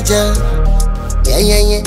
Niger. Yeah, yeah, yeah.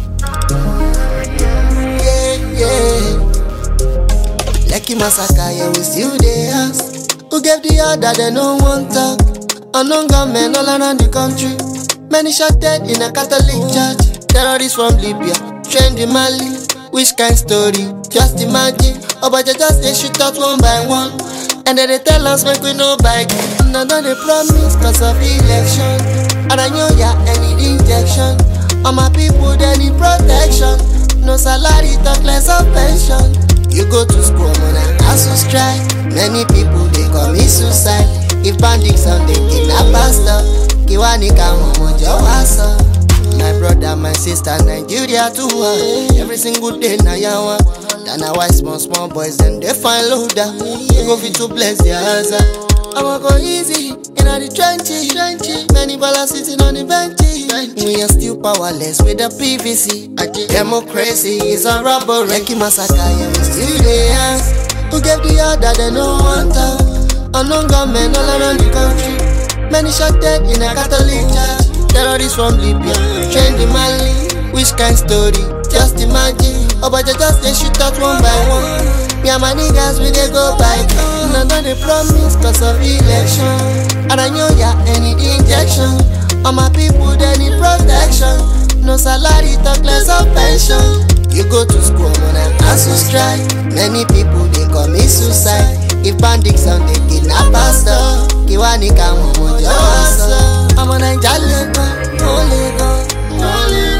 Lekki massacre, yeah, we still dey ask. Who gave the order, they no want talk. Unknown gunmen all around the country. Many shot dead in a Catholic church. Terrorists from Libya, trained in Mali. Which kind story? Just imagine. Obaja just they shoot out one by one. And then they tell us make we no bike. Now they promise cause of election. And I know ya any injection. All my people they need protection. No salary, talk less of pension. You go to school, man, and hustle strike. Many people they commit suicide. If bandits on they kidnap pastor, Kiwani come on, my brother, my sister, Nigeria too. Every single day na yawa. Tana why small boys then they find loader. They go fit to bless their hands. I'ma go easy in the trenches. Many ballers sitting on the benches. We are still powerless with the PVC. Democracy is a robbery. Lekki massacre, yeah, we still dey ask. Who gave the order? They no want talk. Unknown gunmen all around the country. Many shot dead in a Catholic church. Terrorists from Libya, trained in Mali. Which kind story? Just imagine. Obaja just they shoot out one by one. Me and my niggas we they go bike. Now they promise cause of election. And I know ya any injection. All my people they need protection. No salary, talk less of pension. You go to school, man, and hustle strike. Many people they commit suicide. If bandits on they kidnap pastor, Kiwani come on, I'm a Nigerian, only go.